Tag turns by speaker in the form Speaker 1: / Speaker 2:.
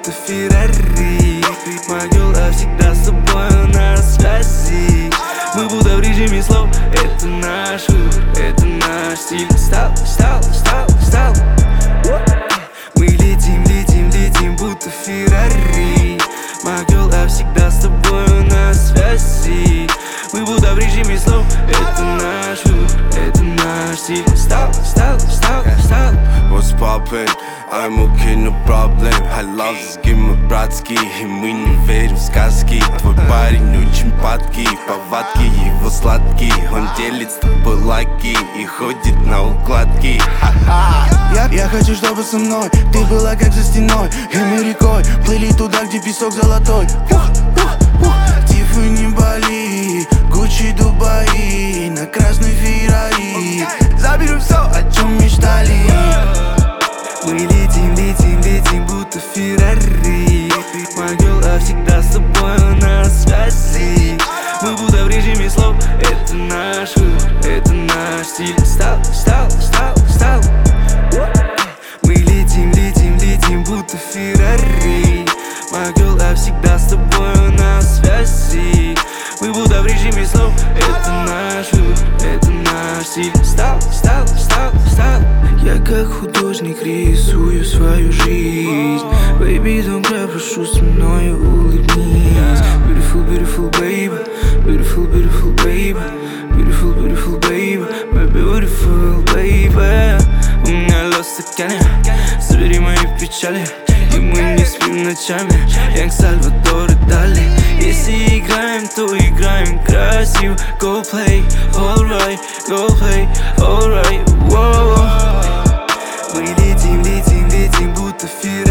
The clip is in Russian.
Speaker 1: будто Феррари. Могила всегда с тобой на связи. Мы будто в режиме слов. Это наш выбор, это наш стиль. Стал. Мы летим, будто Феррари. Могила всегда с тобой на связи. Мы будто в режиме слов. Это наш выбор, это наш стиль. Стал.
Speaker 2: What's poppin'? I'm okay, no problem. I love this game, мы братские, и мы не верим в сказки. Твой парень очень падкий, повадки его сладкие. Он делит с тобой лайки и ходит на укладки.
Speaker 3: Я хочу, чтобы со мной ты была как за стеной, и мы рекой плыли туда, где песок золотой. Тиффани, Бали, Гуччи, Дубаи, на красной Феррари. Заберем все, о чем мечтали.
Speaker 1: Мы летим, будто Феррари. Могила всегда с тобой на связи. Мы будто в режиме слов. Это наш выбор, это наш стиль. Стал. Мы летим, будто Феррари. Могила всегда с тобой на связи. Мы будто в режиме слов. Это наш выбор, это наш стиль. Стал. Я как художник рисую свою жизнь. Baby, don't cry, прошу со мною улыбнись. Beautiful baby, beautiful baby, beautiful baby, my beautiful baby. У меня лед в стакане, собери мои печали. И мы не спим ночами, Янг, Сальвадор и Дали. Если играем, то играем красиво. Go play, alright, wow. Мы летим, будто Феррари.